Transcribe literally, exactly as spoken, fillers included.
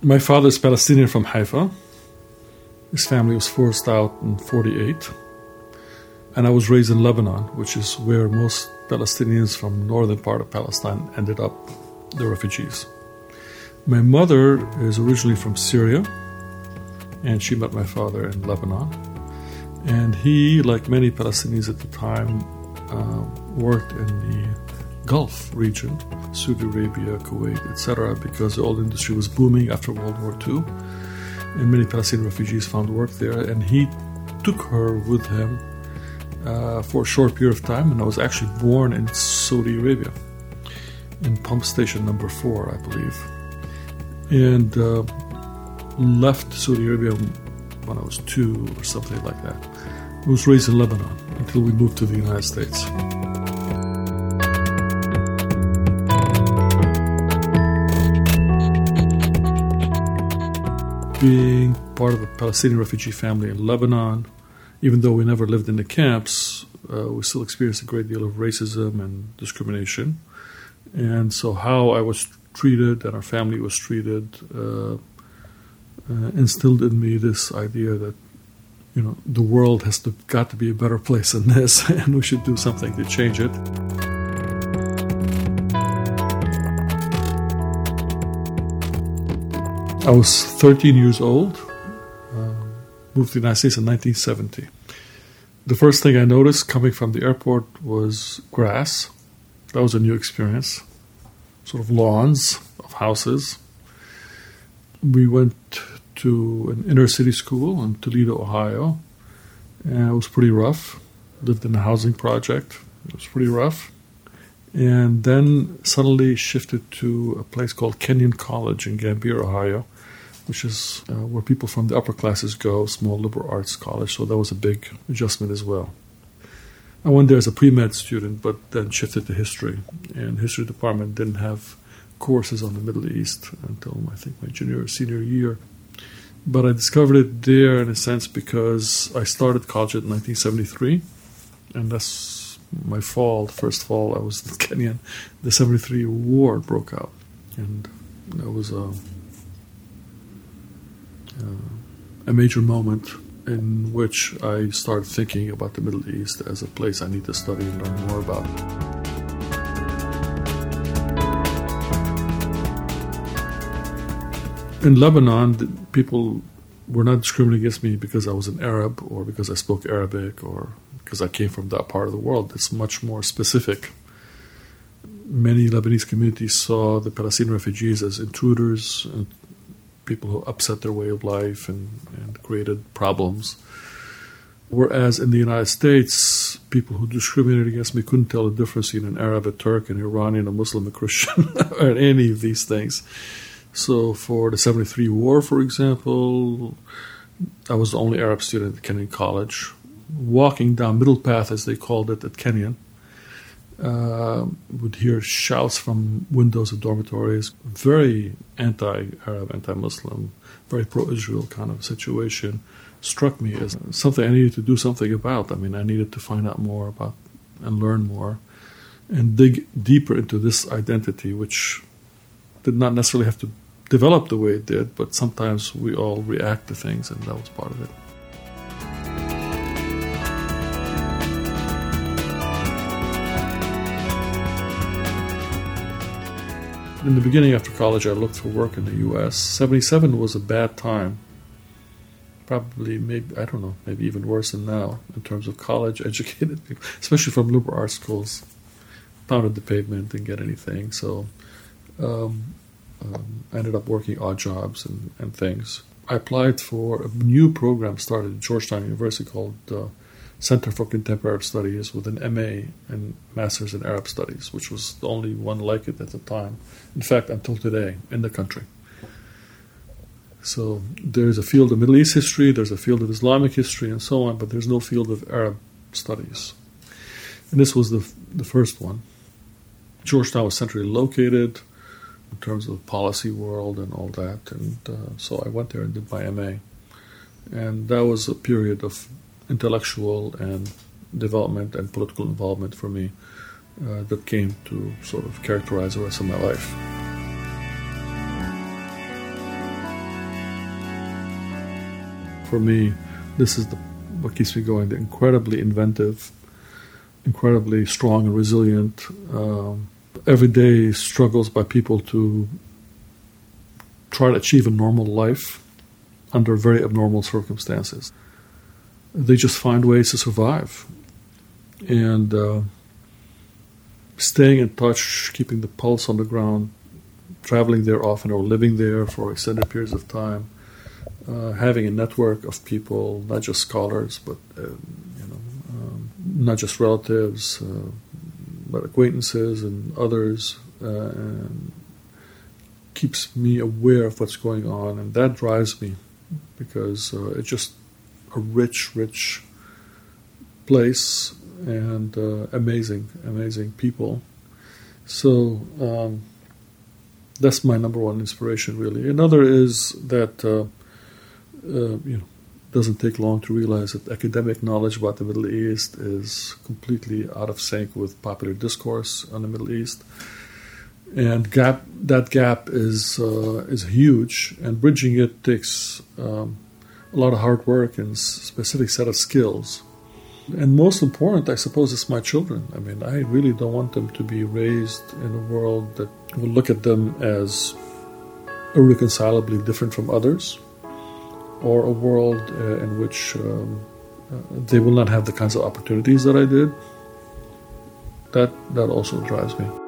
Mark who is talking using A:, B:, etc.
A: My father is Palestinian from Haifa. His family was forced out in forty-eight. And I was raised in Lebanon, which is where most Palestinians from the northern part of Palestine ended up, the refugees. My mother is originally from Syria, and she met my father in Lebanon. And he, like many Palestinians at the time, uh, worked in the Gulf region, Saudi Arabia, Kuwait, et cetera, because the oil industry was booming after World War Two. And many Palestinian refugees found work there. And he took her with him uh, for a short period of time. And I was actually born in Saudi Arabia, in pump station number four, I believe. And uh, left Saudi Arabia when I was two or something like that. I was raised in Lebanon until we moved to the United States. Being part of a Palestinian refugee family in Lebanon, even though we never lived in the camps, uh, we still experienced a great deal of racism and discrimination. And so how I was treated and our family was treated uh, uh, instilled in me this idea that, you know, the world has to, got to be a better place than this, and we should do something to change it. I was thirteen years old, uh, moved to the United States in nineteen seventy. The first thing I noticed coming from the airport was grass. That was a new experience. Sort of lawns of houses. We went to an inner city school in Toledo, Ohio, and it was pretty rough. Lived in a housing project. It was pretty rough. And then suddenly shifted to a place called Kenyon College in Gambier, Ohio, which is uh, where people from the upper classes go, small liberal arts college, so that was a big adjustment as well. I went there as a pre-med student, but then shifted to history, and history department didn't have courses on the Middle East until, I think, my junior or senior year. But I discovered it there, in a sense, because I started college in nineteen seventy-three, and that's my fall, the first fall I was in Kenya. The seventy-three war broke out, and that was a... Uh, a major moment in which I started thinking about the Middle East as a place I need to study and learn more about. In Lebanon, people were not discriminating against me because I was an Arab or because I spoke Arabic or because I came from that part of the world. It's much more specific. Many Lebanese communities saw the Palestinian refugees as intruders and people who upset their way of life and, and created problems. Whereas in the United States, people who discriminated against me couldn't tell the difference between an Arab, a Turk, an Iranian, a Muslim, a Christian, or any of these things. So for the seventy-three war, for example, I was the only Arab student at Kenyon College. Walking down Middle Path, as they called it at Kenyon, Uh, would hear shouts from windows of dormitories, very anti-Arab, anti-Muslim, very pro-Israel kind of situation, struck me as something I needed to do something about. I mean, I needed to find out more about and learn more and dig deeper into this identity, which did not necessarily have to develop the way it did, but sometimes we all react to things, and that was part of it. In the beginning, after college, I looked for work in the U S seventy-seven was a bad time. Probably, maybe, I don't know, maybe even worse than now in terms of college-educated people, especially from liberal arts schools. Pounded the pavement, didn't get anything. So um, um, I ended up working odd jobs and, and things. I applied for a new program started at Georgetown University called uh, Center for Contemporary Arab Studies with an M A and Master's in Arab Studies, which was the only one like it at the time. In fact, until today, in the country. So there's a field of Middle East history, there's a field of Islamic history, and so on, but there's no field of Arab studies. And this was the the first one. Georgetown was centrally located in terms of the policy world and all that, and uh, so I went there and did my M A. And that was a period of intellectual and development and political involvement for me uh, that came to sort of characterize the rest of my life. For me, this is the, what keeps me going, the incredibly inventive, incredibly strong and resilient, um, everyday struggles by people to try to achieve a normal life under very abnormal circumstances. They just find ways to survive. And uh, staying in touch, keeping the pulse on the ground, traveling there often or living there for extended periods of time, uh, having a network of people, not just scholars, but uh, you know, um, not just relatives, uh, but acquaintances and others, uh, and keeps me aware of what's going on, and that drives me because uh, it's just a rich, rich place and uh, amazing, amazing people. So um, that's my number one inspiration, really. Another is that uh, uh, you know, doesn't take long to realize that academic knowledge about the Middle East is completely out of sync with popular discourse on the Middle East, and gap that gap is uh, is huge, and bridging it takes um, a lot of hard work and specific set of skills. And most important, I suppose, is my children. I mean, I really don't want them to be raised in a world that will look at them as irreconcilably different from others, or a world uh, in which um, uh, they will not have the kinds of opportunities that I did. That that also drives me.